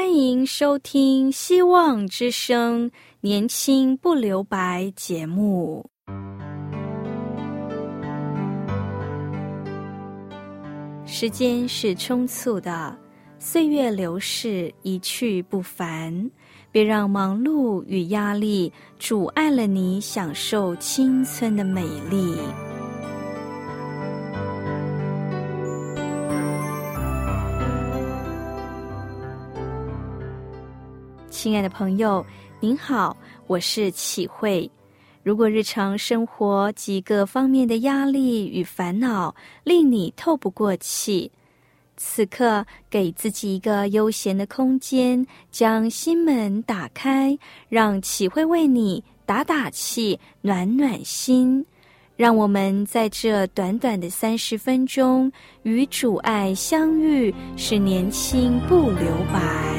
欢迎收听希望之声年轻不留白节目。时间是匆促的，岁月流逝，一去不返。别让忙碌与压力阻碍了你享受青春的美丽。亲爱的朋友，您好，我是启慧。如果日常生活几个方面的压力与烦恼令你透不过气，此刻给自己一个悠闲的空间，将心门打开，让启慧为你打打气，暖暖心。让我们在这短短的30分钟与主爱相遇，使年轻不留白。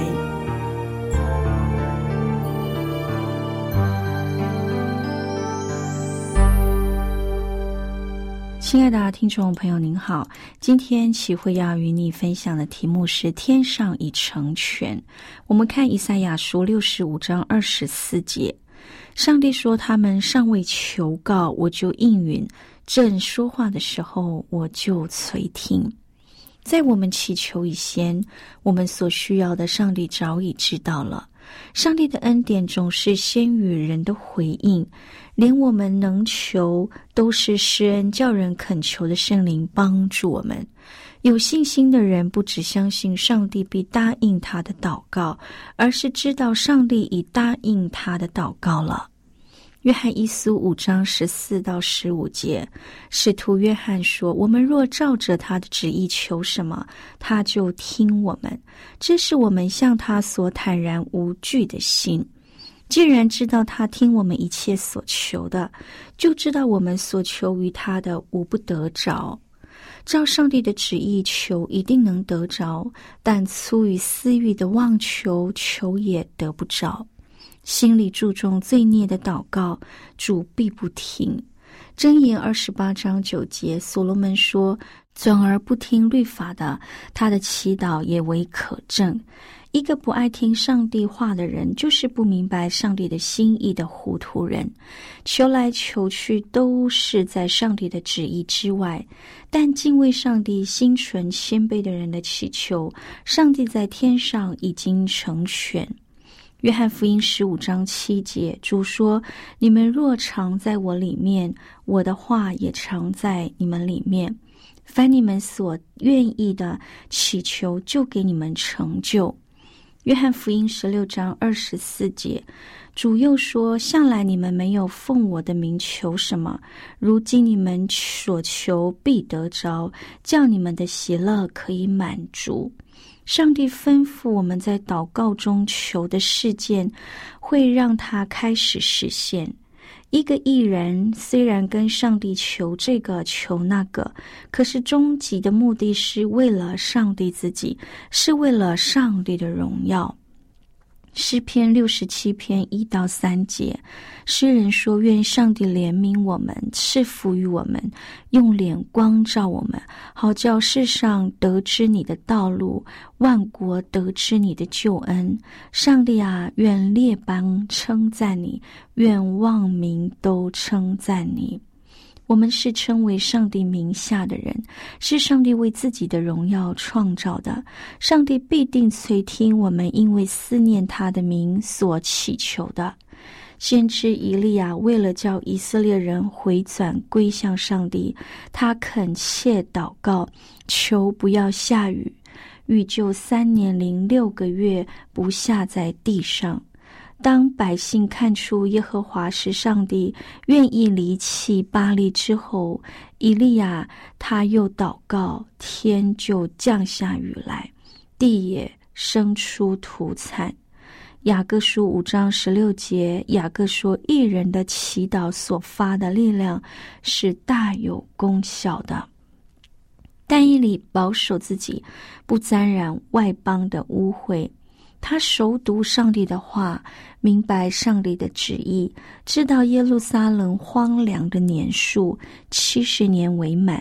亲爱的听众朋友您好，今天启慧要与你分享的题目是天上已成全。我们看以赛亚书65章24节，上帝说他们尚未求告，我就应允，正说话的时候，我就垂听。在我们祈求以前，我们所需要的上帝早已知道了。上帝的恩典总是先于人的回应，连我们能求都是施恩叫人恳求的圣灵帮助我们。有信心的人不只相信上帝必答应他的祷告，而是知道上帝已答应他的祷告了。约翰一书5章14到15节，使徒约翰说，我们若照着他的旨意求什么，他就听我们。这是我们向他所坦然无惧的心。既然知道他听我们一切所求的，就知道我们所求于他的无不得着。照上帝的旨意求，一定能得着，但出于私欲的妄求，求也得不着。心里注重罪孽的祷告，主必不听。箴言28章9节，所罗门说，转而不听律法的，他的祈祷也为可憎。一个不爱听上帝话的人，就是不明白上帝的心意的糊涂人。求来求去都是在上帝的旨意之外，但敬畏上帝、心存谦卑的人的祈求，上帝在天上已经成全。约翰福音15章7节，主说，你们若常在我里面，我的话也常在你们里面，凡你们所愿意的祈求，就给你们成就。约翰福音16章24节，主又说，向来你们没有奉我的名求什么，如今你们所求必得着，叫你们的喜乐可以满足。上帝吩咐我们在祷告中求的事件，会让它开始实现。一个义人虽然跟上帝求这个求那个，可是终极的目的是为了上帝自己，是为了上帝的荣耀。诗篇67篇1到3节，诗人说，愿上帝怜悯我们，赐福于我们，用脸光照我们，好叫世上得知你的道路，万国得知你的救恩。上帝啊，愿列邦称赞你，愿万民都称赞你。我们是称为上帝名下的人，是上帝为自己的荣耀创造的。上帝必定垂听我们因为思念他的名所祈求的。先知以利亚为了叫以色列人回转归向上帝，他恳切祷告，求不要下雨，雨就3年06个月不下在地上。当百姓看出耶和华是上帝，愿意离弃巴力之后，以利亚他又祷告，天就降下雨来，地也生出土产。雅各书5章16节，雅各说，义人的祈祷所发的力量是大有功效的。但以理保守自己，不沾染外邦的污秽。他熟读上帝的话，明白上帝的旨意，知道耶路撒冷荒凉的年数70年为满，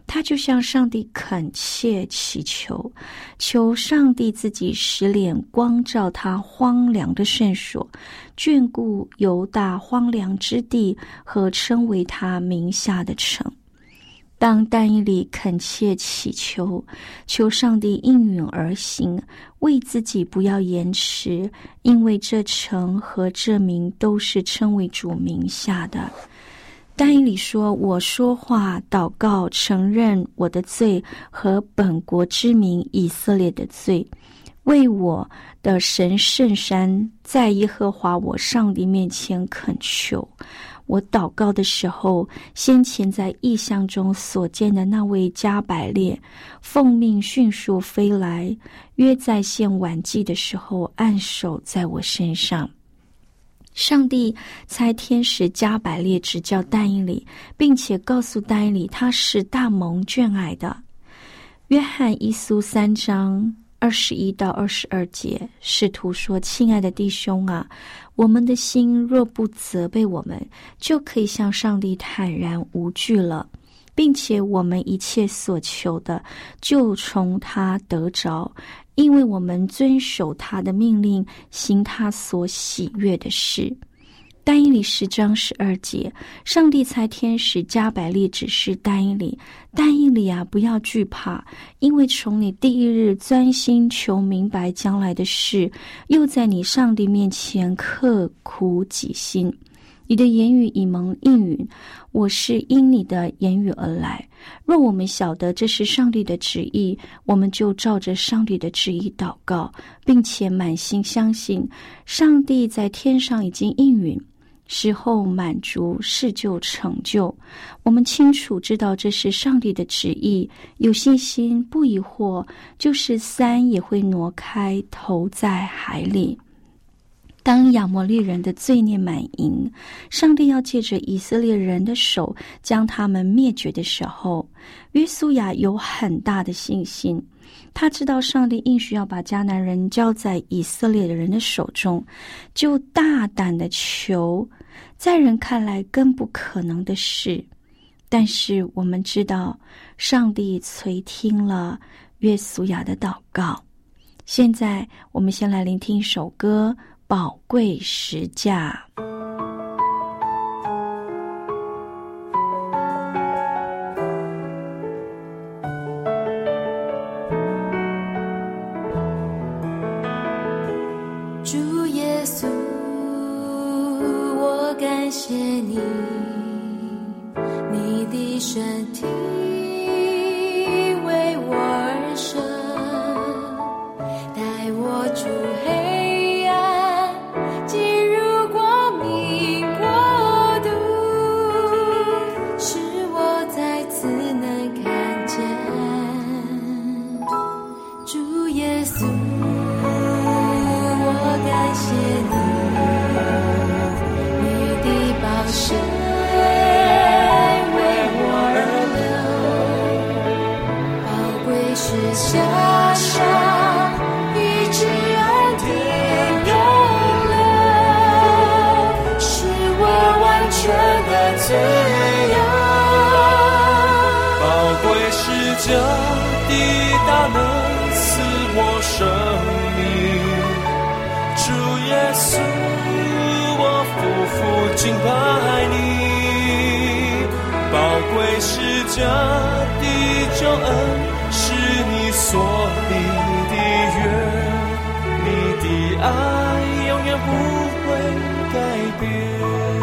他就向上帝恳切祈求，求上帝自己使脸光照他荒凉的圣所，眷顾犹大荒凉之地和称为他名下的城。当但以理恳切祈求，求上帝应允而行，为自己不要延迟，因为这城和这民都是称为主名下的。但以理说，我说话祷告，承认我的罪和本国之民以色列的罪，为我的神圣山在耶和华我上帝面前恳求。我祷告的时候，先前在异象中所见的那位加百列奉命迅速飞来，约在献晚祭的时候按手在我身上。上帝差天使加百列指教但以理，并且告诉但以理他是大蒙眷爱的。约翰一书3章21到22节，使徒说，亲爱的弟兄啊，我们的心若不责备我们，就可以向上帝坦然无惧了，并且我们一切所求的就从他得着，因为我们遵守他的命令，行他所喜悦的事。但以理10章12节，上帝差天使加百列指示但以理，但以理啊，不要惧怕，因为从你第一日专心求明白将来的事，又在你上帝面前刻苦己心，你的言语已蒙应允，我是因你的言语而来。若我们晓得这是上帝的旨意，我们就照着上帝的旨意祷告，并且满心相信上帝在天上已经应允，时候满足，事就成就。我们清楚知道这是上帝的旨意，有信心不疑惑，就是山也会挪开，投在海里。当亚摩利人的罪孽满盈，上帝要借着以色列人的手将他们灭绝的时候，约书亚有很大的信心。他知道上帝应许要把迦南人交在以色列的人的手中，就大胆的求在人看来更不可能的事。但是我们知道上帝垂听了约书亚的祷告。现在我们先来聆听一首歌，宝贵十架。 主耶稣，我感谢你，你的身体为我而生，带我出黑暗，进入光明国度，使我再次能看见主耶稣。感谢你，你的宝血为我而流，宝贵是加上医治恩典永留，使我完全的自由。 宝贵是加的大能赐我生命。主耶稣，我夫妇敬拜你，宝贵是家的救恩，是你所立的约，你的爱永远不会改变。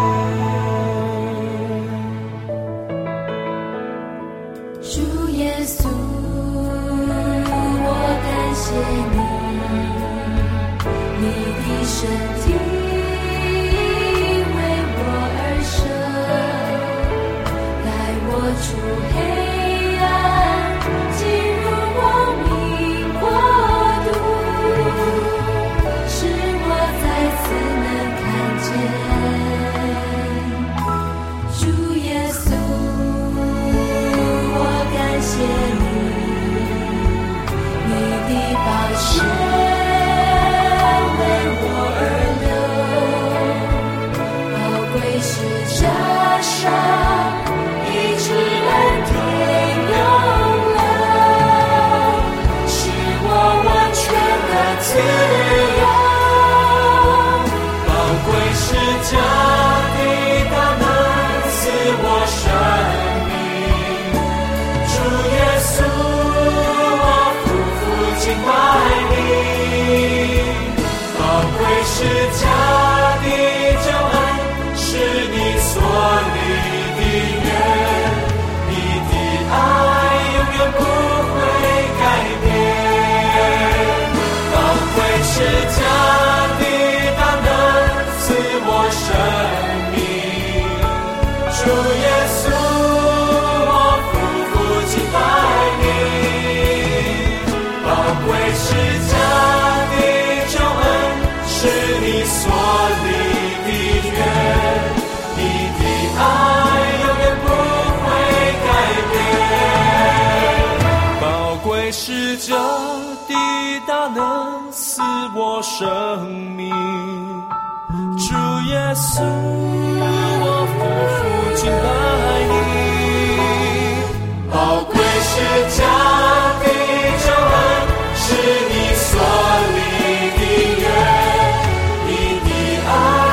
主耶稣，我感谢你，你的身体为我而生，带我出黑暗，进入光明国度，使我再次能看见主耶稣。我感谢你，你的宝血为我而流， 生命。主耶稣，我夫妇敬拜你，宝贵是家的救恩，是你所立的约，你的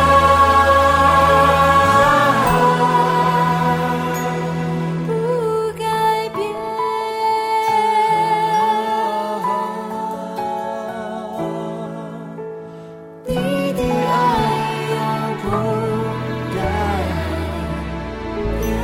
爱不改变，你的爱永不改变。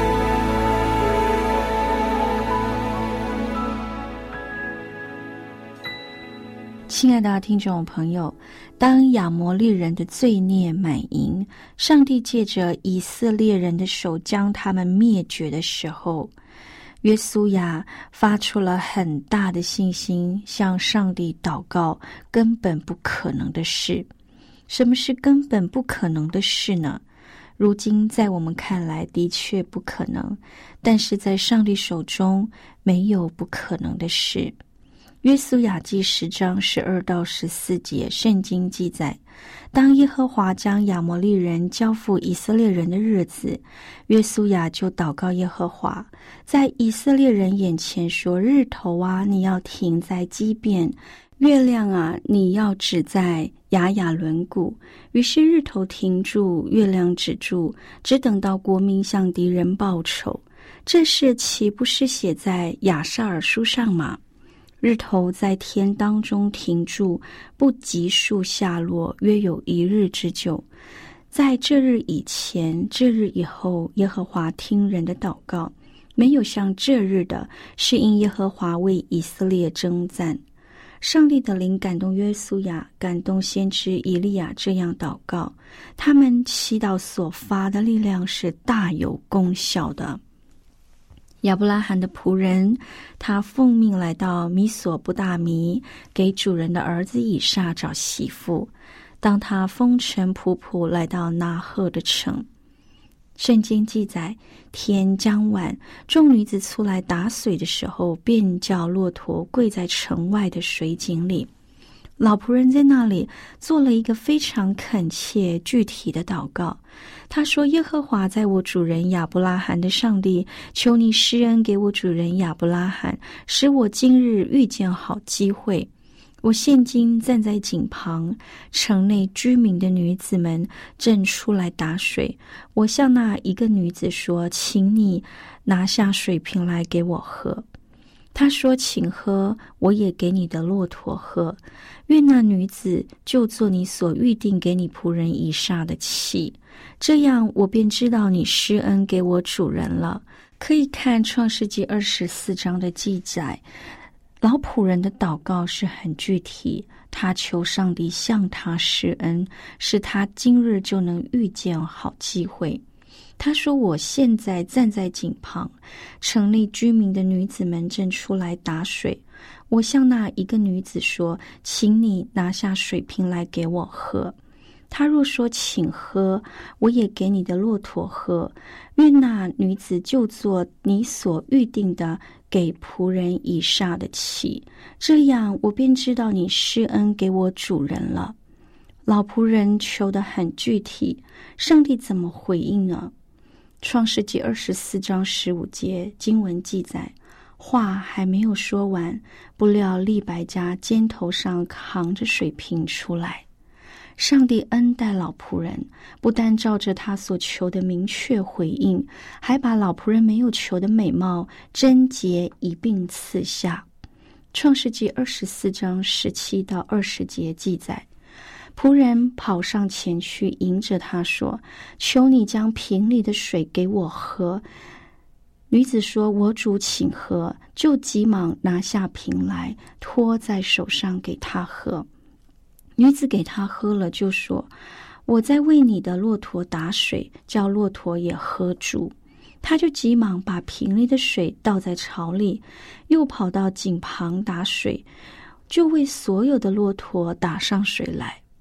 亲爱的听众朋友，当亚摩利人的罪孽满盈，上帝借着以色列人的手将他们灭绝的时候，约书亚发出了很大的信心，向上帝祷告根本不可能的事。什么是根本不可能的事呢？如今在我们看来的确不可能，但是在上帝手中没有不可能的事。约书亚记10章12到14节，圣经记载，当耶和华将亚摩利人交付以色列人的日子，约书亚就祷告耶和华，在以色列人眼前说，日头啊，你要停在基遍，月亮啊，你要止在雅雅伦谷。于是日头停住，月亮止住，只等到国民向敌人报仇。这事岂不是写在亚萨尔书上吗？日头在天当中停住，不急速下落，约有1日之久。在这日以前，这日以后，耶和华听人的祷告，没有像这日的，是因耶和华为以色列征战。上帝的灵感动约书亚，感动先知以利亚这样祷告，他们祈祷所发的力量是大有功效的。亚伯拉罕的仆人，他奉命来到米索不大米，给主人的儿子以撒找媳妇。当他风尘仆仆来到拿鹤的城，圣经记载，天将晚，众女子出来打水的时候，便叫骆驼跪在城外的水井里。老仆人在那里做了一个非常恳切具体的祷告，他说，耶和华在我主人亚伯拉罕的上帝，求你施恩给我主人亚伯拉罕，使我今日遇见好机会。我现今站在井旁，城内居民的女子们正出来打水，我向那一个女子说，请你拿下水瓶来给我喝。他说，请喝，我也给你的骆驼喝。愿那女子就做你所预定给你仆人以撒的妻，这样我便知道你施恩给我主人了。可以看创世纪24章的记载，老仆人的祷告是很具体，他求上帝向他施恩，使他今日就能遇见好机会。他说，我现在站在井旁，城内居民的女子们正出来打水，我向那一个女子说，请你拿下水瓶来给我喝。他若说请喝，我也给你的骆驼喝。愿那女子就做你所预定的给仆人以撒的妻，这样我便知道你施恩给我主人了。老仆人求得很具体，上帝怎么回应呢？创世纪24章15节经文记载，话还没有说完，不料利百加肩头上扛着水瓶出来。上帝恩待老仆人，不但照着他所求的明确回应，还把老仆人没有求的美貌贞洁一并赐下。创世纪24章17到20节记载，仆人跑上前去迎着他说，求你将瓶里的水给我喝。女子说，我主请喝，就急忙拿下瓶来，托在手上给他喝。女子给他喝了，就说，我在为你的骆驼打水，叫骆驼也喝足。他就急忙把瓶里的水倒在槽里，又跑到井旁打水，就为所有的骆驼打上水来。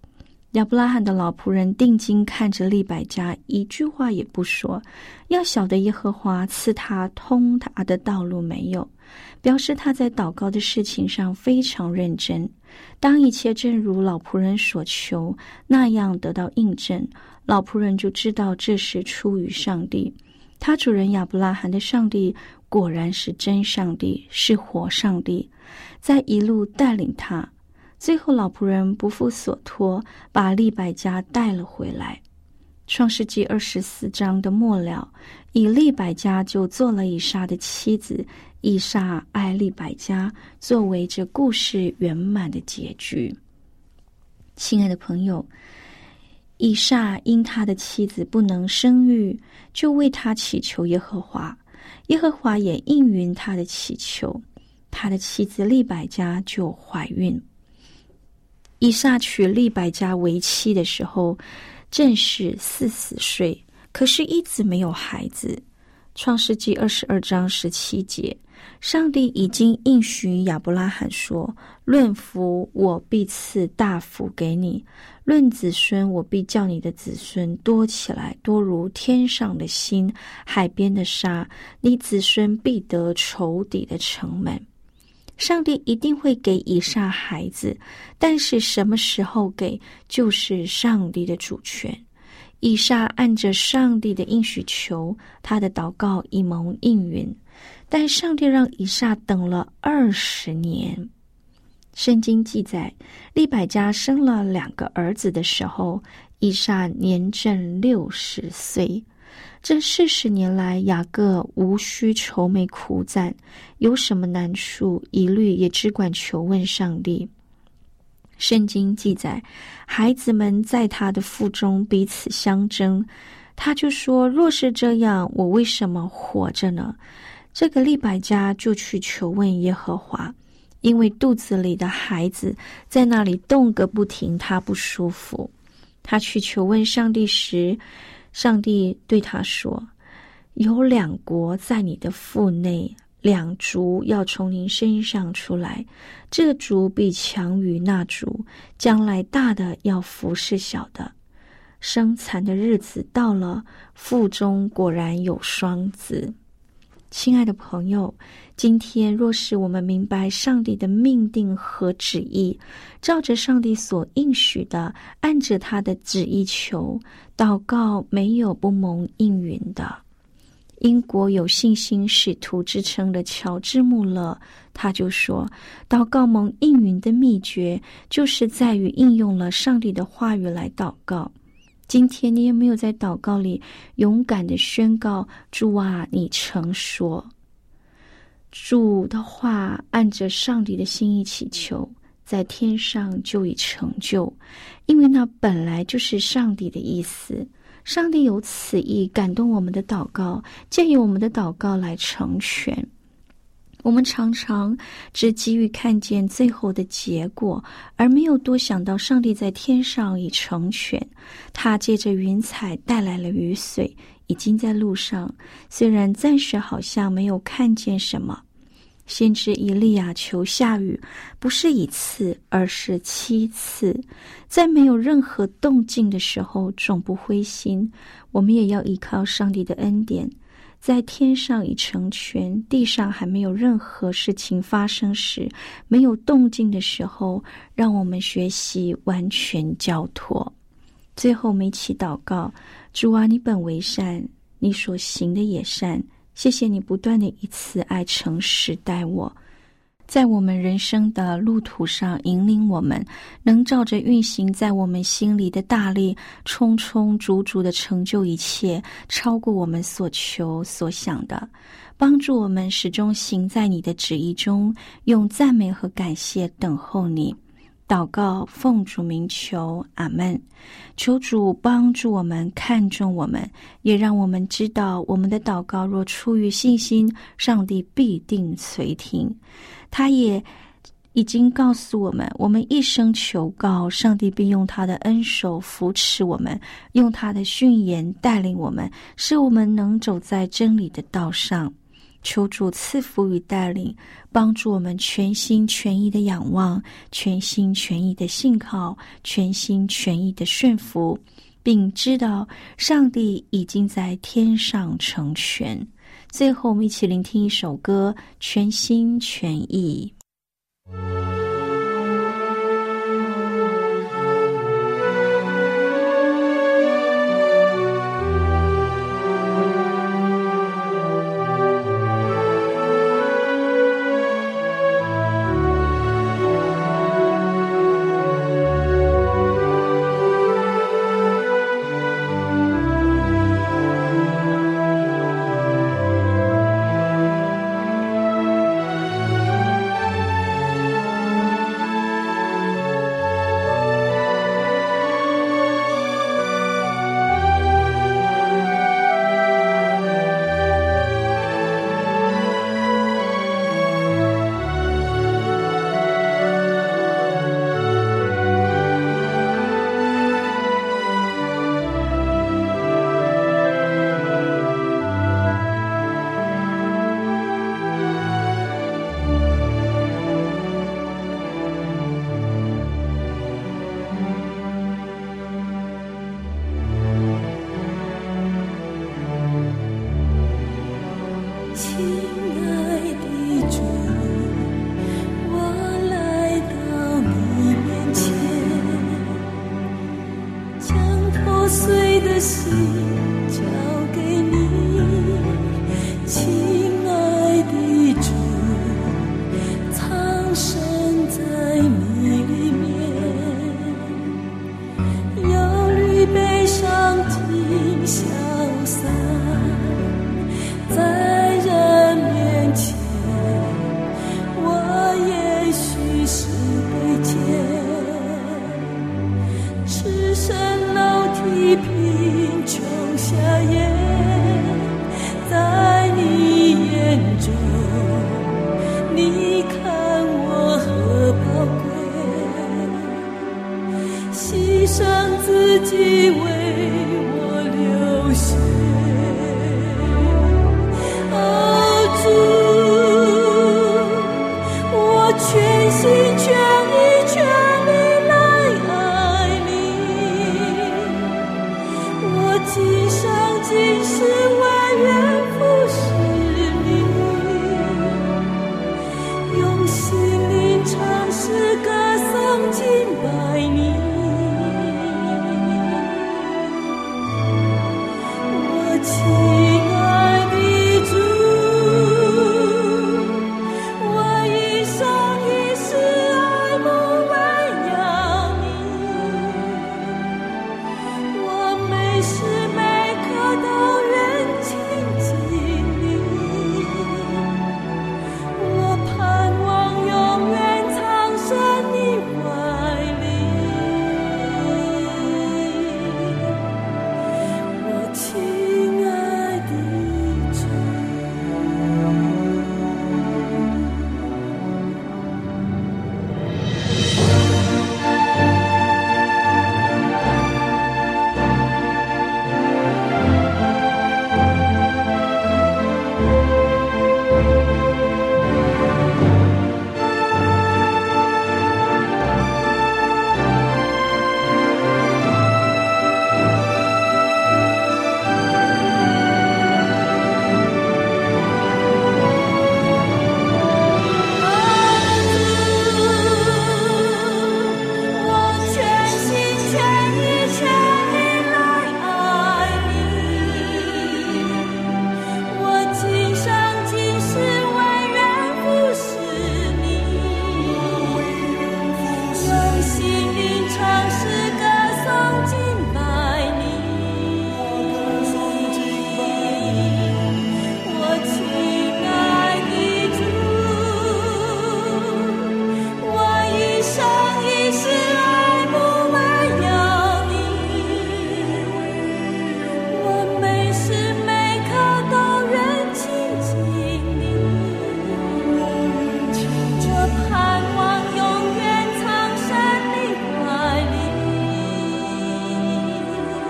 亚伯拉罕的老仆人定睛看着利百加，一句话也不说，要晓得耶和华赐他通达的道路没有，表示他在祷告的事情上非常认真。当一切正如老仆人所求那样得到印证，老仆人就知道这是出于上帝。他主人亚伯拉罕的上帝果然是真上帝，是活上帝，在一路带领他。最后老仆人不负所托，把利百加带了回来。创世纪24章的末了，以利百加就做了以撒的妻子，以撒爱利百加，作为这故事圆满的结局。亲爱的朋友，以撒因他的妻子不能生育，就为他祈求耶和华，耶和华也应允他的祈求，他的妻子利百加就怀孕。以撒娶利百加为妻的时候，正是40岁，可是一直没有孩子。创世纪22章17节，上帝已经应许亚伯拉罕说，论福我必赐大福给你，论子孙我必叫你的子孙多起来，多如天上的星，海边的沙，你子孙必得仇敌的城门。上帝一定会给以撒孩子，但是什么时候给，就是上帝的主权。以撒按着上帝的应许求，他的祷告已蒙应允，但上帝让以撒等了20年。圣经记载，利百加生了2个儿子的时候，以撒年正60岁。这40年来，雅各无需愁眉苦赞，有什么难处，一律也只管求问上帝。圣经记载，孩子们在他的腹中彼此相争，他就说，若是这样，我为什么活着呢？这个利百加就去求问耶和华，因为肚子里的孩子在那里动个不停，他不舒服。他去求问上帝时，上帝对他说，有2国在你的腹内，2族要从您身上出来，这族必强于那族，将来大的要服侍小的。生产的日子到了，腹中果然有双子。亲爱的朋友，今天若是我们明白上帝的命定和旨意，照着上帝所应许的，按着他的旨意求，祷告没有不蒙应允的。英国有信心使徒之称的乔治穆勒，他就说，祷告蒙应允的秘诀就是在于应用了上帝的话语来祷告。今天你有没有在祷告里勇敢地宣告，主啊，你曾说，主的话按着上帝的心意祈求，在天上就已成就，因为那本来就是上帝的意思。上帝有此意感动我们的祷告，借由我们的祷告来成全。我们常常只急于看见最后的结果，而没有多想到上帝在天上已成全。他借着云彩带来了雨水，已经在路上，虽然暂时好像没有看见什么。先知以利亚求下雨，不是1次，而是7次。在没有任何动静的时候，总不灰心。我们也要依靠上帝的恩典，在天上已成全，地上还没有任何事情发生时，没有动静的时候，让我们学习完全交托。最后我们一起祷告，主啊，你本为善，你所行的也善，谢谢你不断的以慈爱诚实待我，在我们人生的路途上引领我们，能照着运行在我们心里的大力，充充足足的成就一切，超过我们所求所想的，帮助我们始终行在你的旨意中，用赞美和感谢等候你。祷告奉主名求，阿们。求主帮助我们，看重我们，也让我们知道我们的祷告若出于信心，上帝必定垂听。他也已经告诉我们，我们一生求告，上帝必用他的恩手扶持我们，用他的训言带领我们，使我们能走在真理的道上。 求主赐福与带领，帮助我们全心全意的仰望，全心全意的信靠，全心全意的顺服，并知道上帝已经在天上成全。最后我们一起聆听一首歌，全心全意。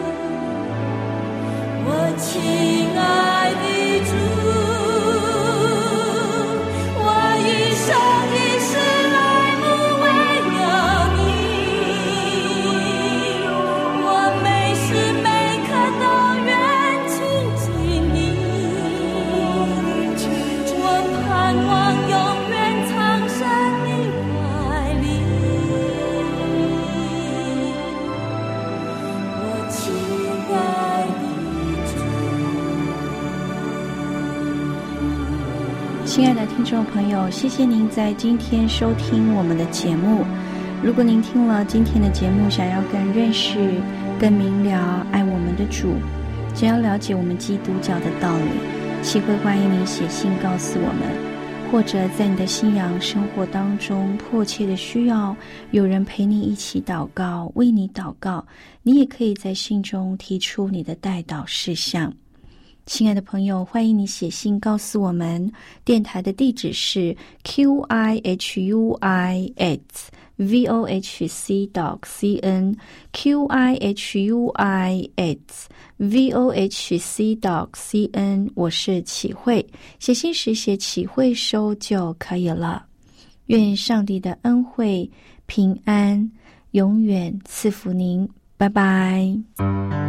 亲爱的主。 亲爱的听众朋友，谢谢您在今天收听我们的节目。如果您听了今天的节目，想要更认识、更明了爱我们的主，想要了解我们基督教的道理，祈会欢迎您写信告诉我们，或者在你的信仰生活当中迫切的需要有人陪你一起祷告，为你祷告，你也可以在信中提出你的代祷事项。亲爱的朋友，欢迎你写信告诉我们，电台的地址是 qihui@vohc.cn qihui@vohc.cn， 我是启慧，写信时写启慧收就可以了。愿上帝的恩惠平安永远赐福您，拜拜。